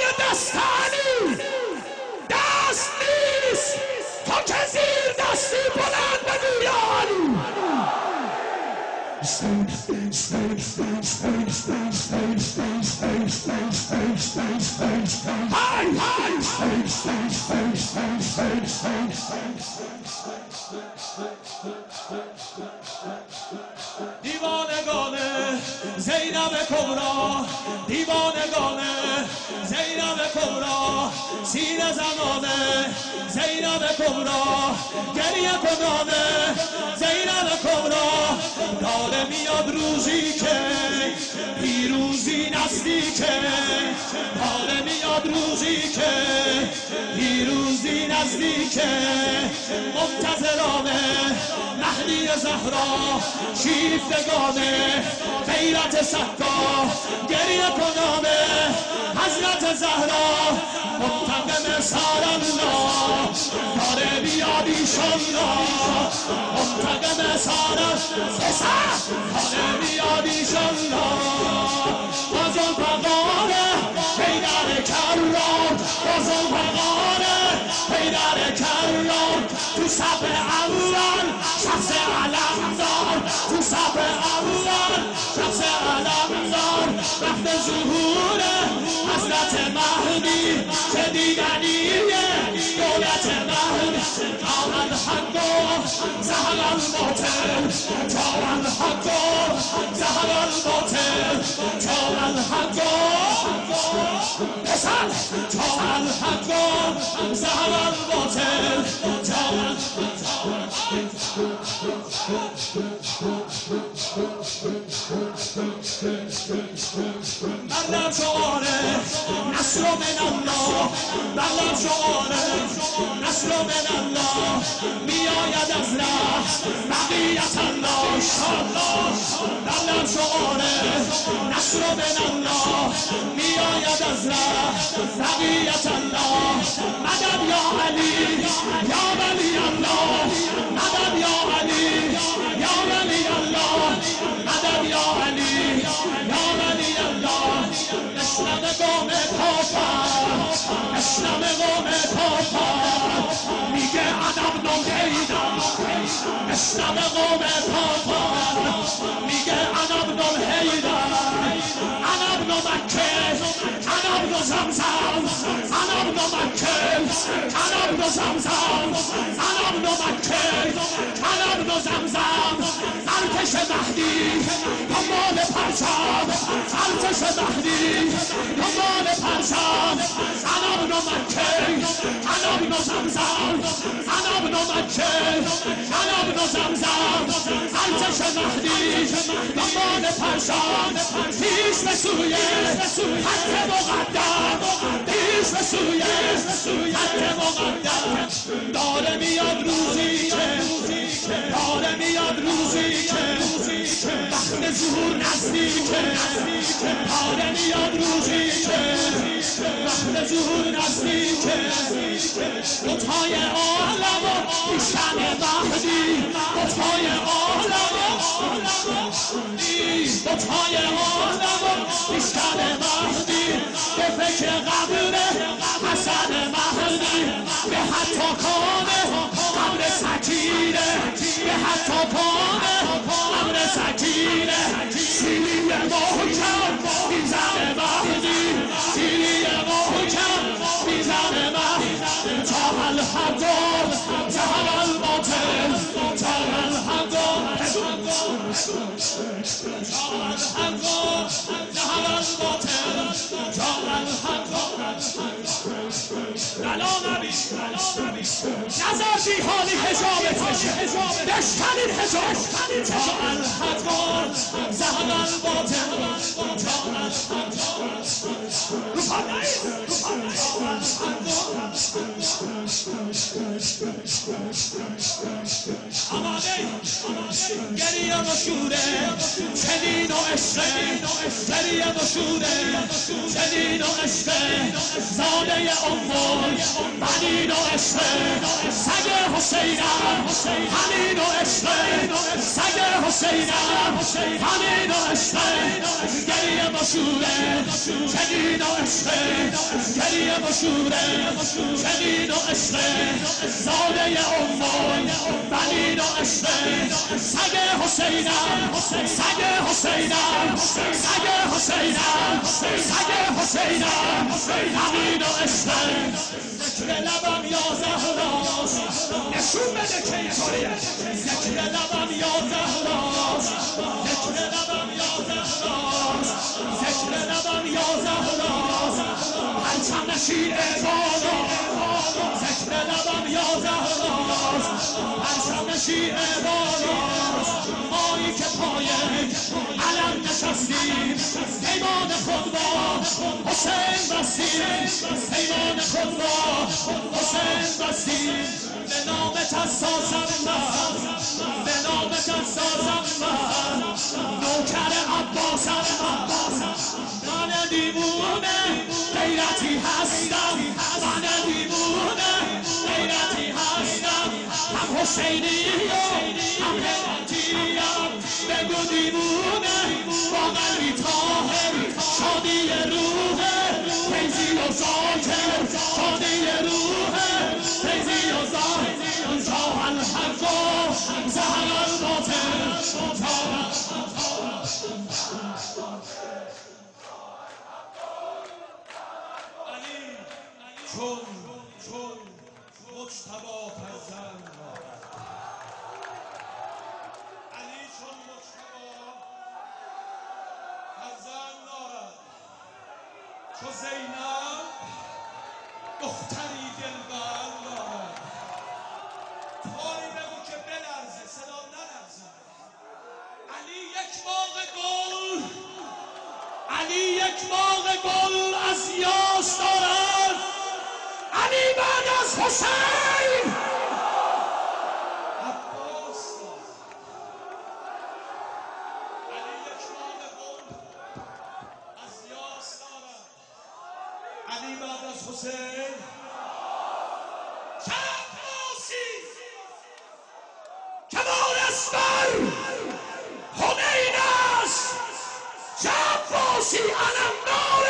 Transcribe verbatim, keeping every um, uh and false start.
دستانی دست نیست تو که زیر دستی بلند بگویانی های های دیوانگانه زینب کبرا دیوانگانه زینب کبرا سینه زنانه زینب کبرا گریه کنانه زینب کبرا داره میاد روزی که پیروزی نزدیکه داره میاد روزی که پیروزی نزدیکه منتظرانه مهدی زهرا شیفتگانه غیرت سکا گریه کنانه حضرت زهرا منتقم سارالله داره بیاد ایشالله منتقم سارالله داره بیاد ایشالله بازم فقاره پیدر کرام بازم فقاره پیدر کرام تو صف اول شخص علمدار تو صف اول شخص علمدار وقت ظهور حضرت مهدی که دیدنیه دولت مهدی جام الحق زهر الباطل جام الحق زهر الباطل جام الحق پسر جام الحق زهر الباطل جام بلد شعاره نصر من الله بلد شعاره نصر من الله میآید از رأس بقیت الله انشاءالله بلد شعاره نصر من الله میآید از رأس بقیت الله مدد یا علی یا ولی الله مدد یا علی یا ولی الله مدد یا علی یا ولی الله اسلام قوم پاپا اسلام قوم پاپا میگه ادب نو حیدر اسلام قوم پاپا میگه ادب نو حیدر ادب نو مکه ادب نو زمزم ادب نو مکه ادب نو زمزم ادب نو مکه ادب نو زمزم ارتش مهدی دنبال پرچم ارتش مهدی دنبال پرچم ادب نو مکه ادب نو زمزم ادب نو مکه ادب نو زمزم ارتش مهدی دنبال پرچم پیش به سوی خط مقدم پیش به سوی خط مقدم داره میاد روزی که داره میاد روزی که وقت ظهور نزدیکه داره میاد روزی که وقت ظهور نزدیکه بت‌های عالم و بیشتر مهدی بت‌های عالم بت‌های عالم و بیشتر مهدی به فکر قبر حسن مهدی به حتی کانه قبر سکینه به حتی کانه قبر سکینه سیلی محکم میزن مهدی سیلی محکم میزن مهدی جام الحق زهر الباطل جام الحق جام الحق زهر الباطل جام الحق بلا نبی نذاشی حالی حجابت بشه بشکنین حجاب جام الحق زهر الباطل جام الحق رو پرنایی رو آماده گریه و شوره چنین و عشقه گریه و شوره چنین و عشقه زاده اموی بنین و عشقه سگ حسینم همین و عشقه سگ حسینم همین و عشقه گریه و و شوره جنین و عشقه گریه و شوره جنین و عشقه زاده امان بنین و عشقه سگ حسینم سگ حسینم سگ حسینم سگ حسینم بنین و عشقه ذکر لبم یا زهراست نشون بده که اینطوریه ذکر لبم یا زهراست ذکر لبم یا زهراست ذکر لبم یا زهراست پرچم شیعه بالا ذکر لبم یا زهراست پرچم شیعه بالاست مایی که پای علم نشستیم پیمان خود با حسین بستیم پیمان خود با حسین بستیم به نامت از سازم من به نامت از سازم من نوکر عباسم من من دیوونه غیرتی هستم من دیوونه غیرتی هستم هم حسینیم هم غیرتیم بگو دیوونه با قلبی طاهر شادی روحه فیضی و ذاکر شادی روحه فیضی و ذاکر جاه الحق و زهر الباطل علی چون چون مجتبی فرزند علی چون مجتبی فرزند دارد چو زینب دختری دلبند دارد طوری بگو که بلرزه صدا نلرزه علی یک باغ گل علی یک باغ گل از یاس دارد علی بعد از حسین عباس دارد علی یک باغ گل از یاس دارد علی بعد از حسین که وارث بر حنین است چه عباسی علمدار